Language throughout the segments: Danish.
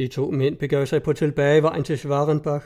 De 2 mænd begav sig på tilbagevejen til Schwarenbach.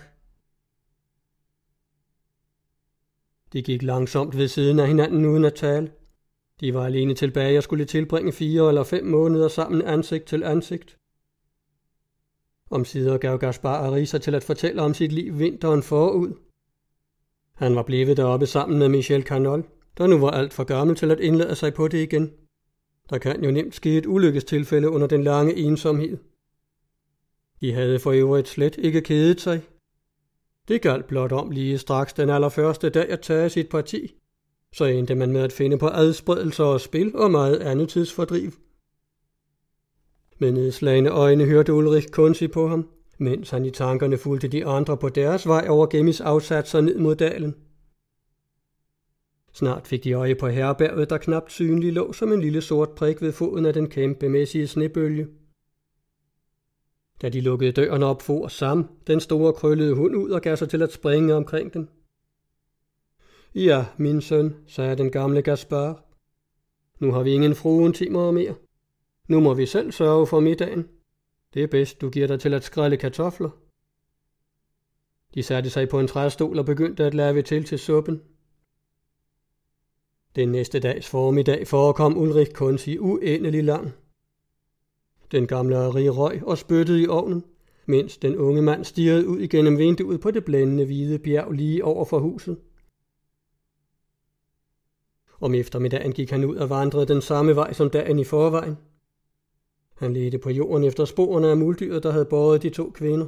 De gik langsomt ved siden af hinanden uden at tale. De var alene tilbage og skulle tilbringe 4 eller 5 måneder sammen ansigt til ansigt. Omsider gav Gaspar Ari sig til at fortælle om sit liv vinteren forud. Han var blevet deroppe sammen med Michel Canol, der nu var alt for gammel til at indlade sig på det igen. Der kan jo nemt ske et ulykkestilfælde under den lange ensomhed. De havde for øvrigt slet ikke kedet sig. Det galt blot om lige straks den allerførste dag at tage sit parti. Så endte man med at finde på adspredelser og spil og meget andet tidsfordriv. Med nedslagende øjne hørte Ulrich Kunsi på ham, mens han i tankerne fulgte de andre på deres vej over Gemmis afsatser ned mod dalen. Snart fik de øje på herberget, der knapt synlig lå som en lille sort prik ved foden af den kæmpemæssige snebølge. Da de lukkede døren op, for Sam, den store krøllede hund, ud og gav sig til at springe omkring den. Ja, min søn, sagde den gamle Gaspar. Nu har vi ingen fruen timer mere. Nu må vi selv sørge for middagen. Det er bedst, du giver dig til at skrælle kartofler. De satte sig på en træstol og begyndte at lave til suppen. Den næste dags formiddag forekom Ulrich Kunsi uendelig lang. Den gamle Ari røg og spyttede i ovnen, mens den unge mand stirrede ud igennem vinduet på det blændende hvide bjerg lige over for huset. Om eftermiddagen gik han ud og vandrede den samme vej som dagen i forvejen. Han ledte på jorden efter sporene af muldyret, der havde båret de 2 kvinder.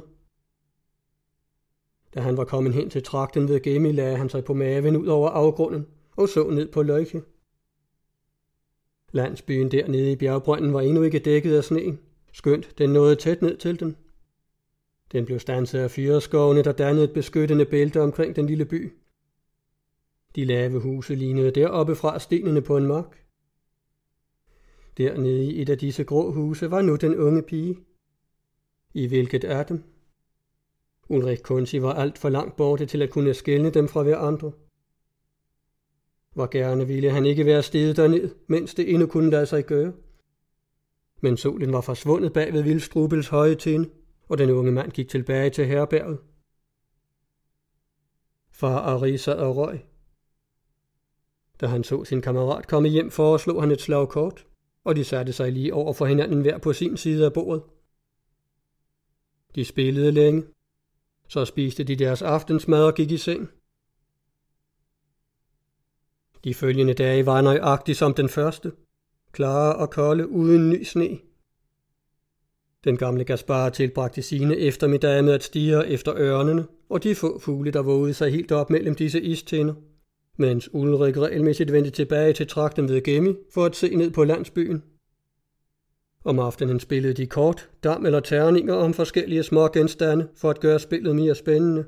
Da han var kommet hen til tragten ved Gemmi, lagde han sig på maven ud over afgrunden og så ned på Leuke. Landsbyen dernede i bjergbrønden var endnu ikke dækket af sneen, skønt den nåede tæt ned til den. Den blev standset af fyreskovene, der dannede et beskyttende bælte omkring den lille by. De lave huse lignede deroppe fra stenene på en mark. Dernede i et af disse grå huse var nu den unge pige. I hvilket af dem? Ulrich Kunsi var alt for langt borte til at kunne skelne dem fra hverandre. Hvor gerne ville han ikke være steget derned, mens det endnu kunne lade sig gøre. Men solen var forsvundet bag ved Vildstrubels høje tinde, og den unge mand gik tilbage til herberget. Far Ari sad og røg. Da han så sin kammerat komme hjem, foreslog han et slag kort, og de satte sig lige over for hinanden hver på sin side af bordet. De spillede længe. Så spiste de deres aftensmad og gik i seng. De følgende dage var nøjagtigt som den første, klare og kolde uden ny sne. Den gamle Gaspar tilbragte sine eftermiddage med at stirre efter ørnene og de få fugle, der vågede sig helt op mellem disse istinder, mens Ulrik regelmæssigt vendte tilbage til tragten ved Gemmi for at se ned på landsbyen. Om aftenen spillede de kort, dam eller terninger om forskellige små genstande for at gøre spillet mere spændende.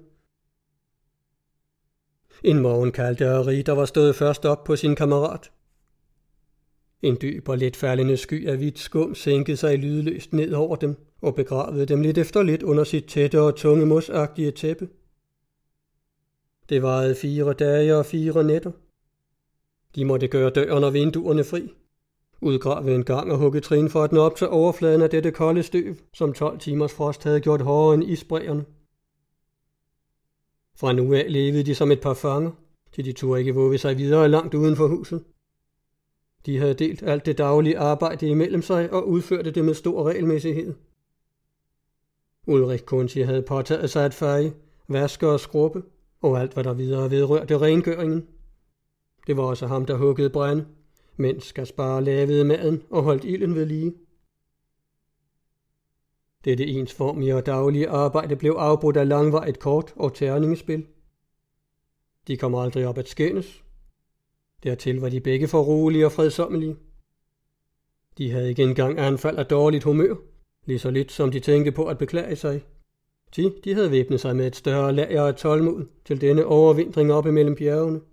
En morgen kaldte Ari, der var stået først op på sin kammerat. En dyb og let faldende sky af hvidt skum sænkede sig lydløst ned over dem og begravede dem lidt efter lidt under sit tætte og tunge mosagtige tæppe. Det varede 4 dage og 4 nætter. De måtte gøre døren og vinduerne fri, udgrave en gang og hugge trin for at nå op til overfladen af dette kolde støv, som 12 timers frost havde gjort hårdere end isbræerne. Fra nu af levede de som et par fanger, til de turde ikke våge sig videre langt uden for huset. De havde delt alt det daglige arbejde imellem sig og udførte det med stor regelmæssighed. Ulrich Kunsi havde påtaget sig at feje, vaske og skrubbe, og alt hvad der videre vedrørte rengøringen. Det var også ham, der huggede brænde, mens Gaspar lavede maden og holdt ilden ved lige. Dette ensformige og daglige arbejde blev afbrudt af langvarigt kort og terningespil. De kom aldrig op at skændes. Dertil var de begge for rolige og fredsommelige. De havde ikke engang anfald af dårligt humør, lige så lidt som de tænkte på at beklage sig. De havde væbnet sig med et større lager af tålmod til denne overvintring op imellem bjergene.